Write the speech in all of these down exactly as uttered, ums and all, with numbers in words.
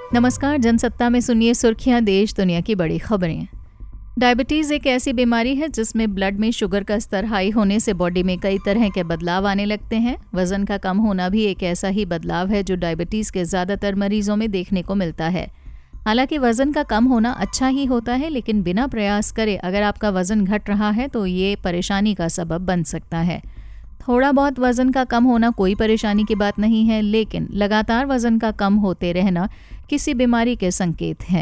नमस्कार, जनसत्ता में सुनिए सुर्खियां, देश दुनिया की बड़ी खबरें। डायबिटीज़ एक ऐसी बीमारी है जिसमें ब्लड में शुगर का स्तर हाई होने से बॉडी में कई तरह के बदलाव आने लगते हैं। वजन का कम होना भी एक ऐसा ही बदलाव है जो डायबिटीज़ के ज़्यादातर मरीजों में देखने को मिलता है। हालांकि वजन का कम होना अच्छा ही होता है, लेकिन बिना प्रयास करे अगर आपका वजन घट रहा है तो ये परेशानी का सबब बन सकता है। थोड़ा बहुत वजन का कम होना कोई परेशानी की बात नहीं है, लेकिन लगातार वजन का कम होते रहना किसी बीमारी के संकेत हैं।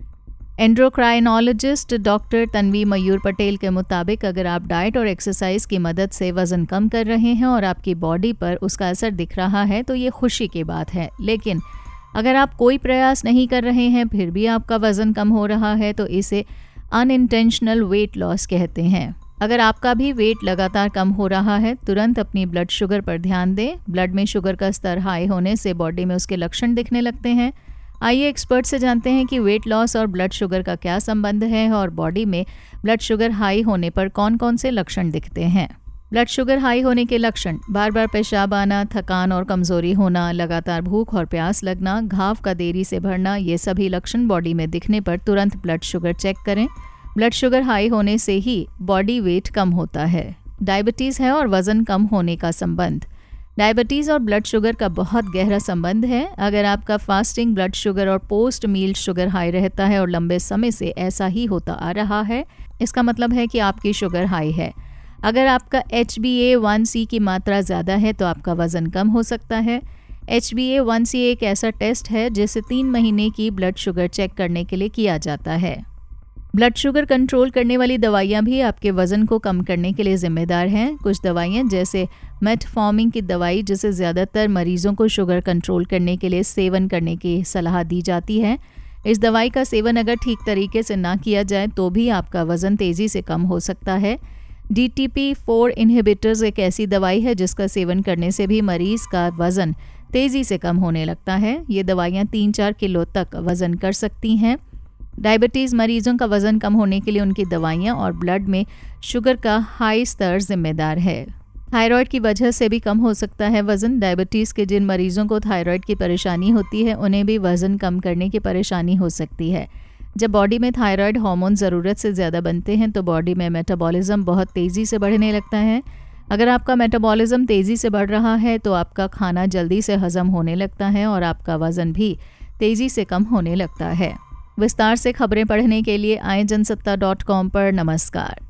एंड्रोक्राइनोलॉजिस्ट डॉक्टर तन्वी मयूर पटेल के मुताबिक अगर आप डाइट और एक्सरसाइज की मदद से वजन कम कर रहे हैं और आपकी बॉडी पर उसका असर दिख रहा है तो ये खुशी की बात है। लेकिन अगर आप कोई प्रयास नहीं कर रहे हैं फिर भी आपका वजन कम हो रहा है तो इसे अनइंटेंशनल वेट लॉस कहते हैं। अगर आपका भी वेट लगातार कम हो रहा है, तुरंत अपनी ब्लड शुगर पर ध्यान दें। ब्लड में शुगर का स्तर हाई होने से बॉडी में उसके लक्षण दिखने लगते हैं। आइए एक्सपर्ट से जानते हैं कि वेट लॉस और ब्लड शुगर का क्या संबंध है और बॉडी में ब्लड शुगर हाई होने पर कौन कौन से लक्षण दिखते हैं। ब्लड शुगर हाई होने के लक्षण: बार बार पेशाब आना, थकान और कमजोरी होना, लगातार भूख और प्यास लगना, घाव का देरी से भरना, ये सभी लक्षण बॉडी में दिखने पर तुरंत ब्लड शुगर चेक करें। ब्लड शुगर हाई होने से ही बॉडी वेट कम होता है। डायबिटीज़ है और वज़न कम होने का संबंध। डायबिटीज़ और ब्लड शुगर का बहुत गहरा संबंध है। अगर आपका फास्टिंग ब्लड शुगर और पोस्ट मील शुगर हाई रहता है और लंबे समय से ऐसा ही होता आ रहा है, इसका मतलब है कि आपकी शुगर हाई है। अगर आपका H B A one C की मात्रा ज़्यादा है तो आपका वज़न कम हो सकता है। H B A one C एक ऐसा टेस्ट है जिसे तीन महीने की ब्लड शुगर चेक करने के लिए किया जाता है। ब्लड शुगर कंट्रोल करने वाली दवाइयाँ भी आपके वज़न को कम करने के लिए ज़िम्मेदार हैं। कुछ दवाइयाँ जैसे मेटफॉर्मिन की दवाई, जिसे ज़्यादातर मरीजों को शुगर कंट्रोल करने के लिए सेवन करने की सलाह दी जाती है। इस दवाई का सेवन अगर ठीक तरीके से ना किया जाए तो भी आपका वज़न तेज़ी से कम हो सकता है। D T P four inhibitors एक ऐसी दवाई है जिसका सेवन करने से भी मरीज़ का वज़न तेज़ी से कम होने लगता है। ये दवाइयाँ तीन चार किलो तक वज़न कर सकती हैं। डायबिटीज़ मरीजों का वज़न कम होने के लिए उनकी दवाइयाँ और ब्लड में शुगर का हाई स्तर जिम्मेदार है। थायराइड की वजह से भी कम हो सकता है वज़न। डायबिटीज़ के जिन मरीजों को थायराइड की परेशानी होती है उन्हें भी वज़न कम करने की परेशानी हो सकती है। जब बॉडी में थायराइड हार्मोन ज़रूरत से ज़्यादा बनते हैं तो बॉडी में मेटाबॉलिज्म बहुत तेज़ी से बढ़ने लगता है। अगर आपका मेटाबॉलिज्म तेज़ी से बढ़ रहा है तो आपका खाना जल्दी से हज़म होने लगता है और आपका वज़न भी तेज़ी से कम होने लगता है। विस्तार से खबरें पढ़ने के लिए आए जनसत्ता डॉट कॉम पर। नमस्कार।